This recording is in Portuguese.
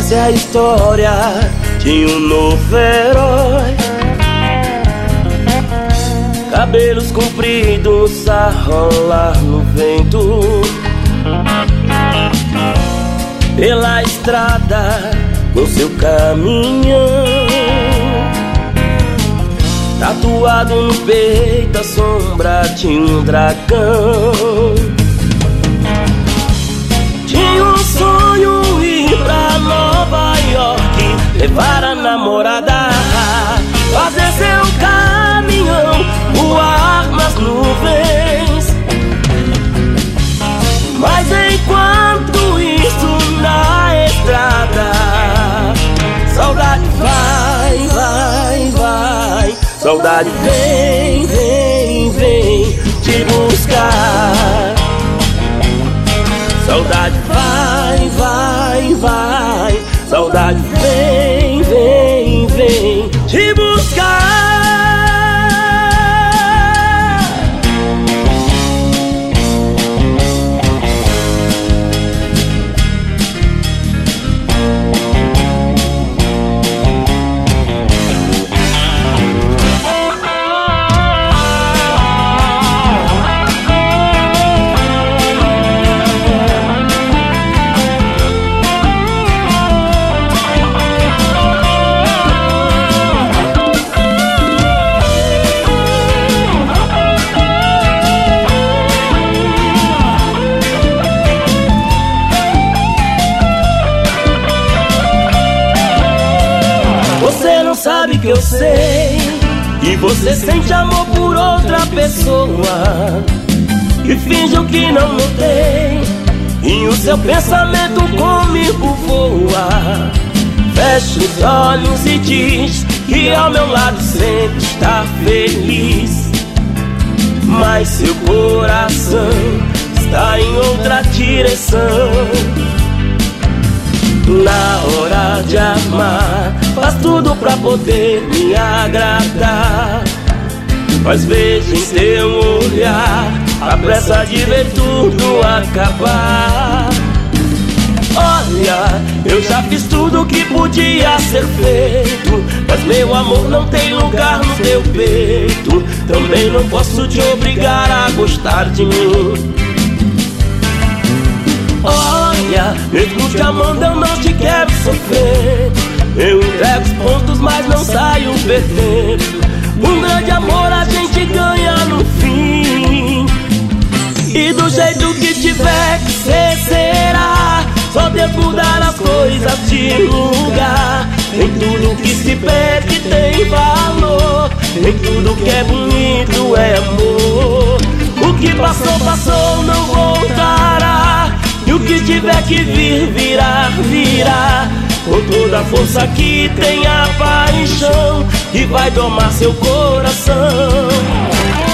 Essa é a história de um novo herói. Cabelos compridos a rolar no vento, pela estrada no seu caminhão. Tatuado no peito a sombra de um dragão. Tinha um sonho, ir pra Nova York, levar a namorada, fazer seu caminhão, voar nas nuvens. Mas enquanto isso na estrada, saudade vai, vai, vai. Saudade vem, vem, vem te buscar. Saudade vai, vai, vai. Saudade vem, vem, vem te buscar. Sabe que eu sei que você sente amor por outra pessoa e finge o que não notei, e o seu pensamento comigo voa. Fecha os olhos e diz que ao meu lado sempre está feliz, mas seu coração está em outra direção. Na hora de amar, faz tudo pra poder me agradar, mas vejo em teu olhar a pressa de ver tudo acabar. Olha, eu já fiz tudo que podia ser feito, mas meu amor não tem lugar no teu peito. Também não posso te obrigar a gostar de mim. Olha, mesmo te amando eu não te quero sofrer. Eu entrego os pontos, mas não saio perdendo. Um grande amor a gente ganha no fim, e do jeito que tiver que ser, será. Só Deus mudar as coisas de lugar. Nem tudo que se perde tem valor, nem tudo que é bonito é amor. O que passou, passou, não voltará, e o que tiver que vir, virá, virá. Com toda a força que tem a paixão, que vai domar seu coração.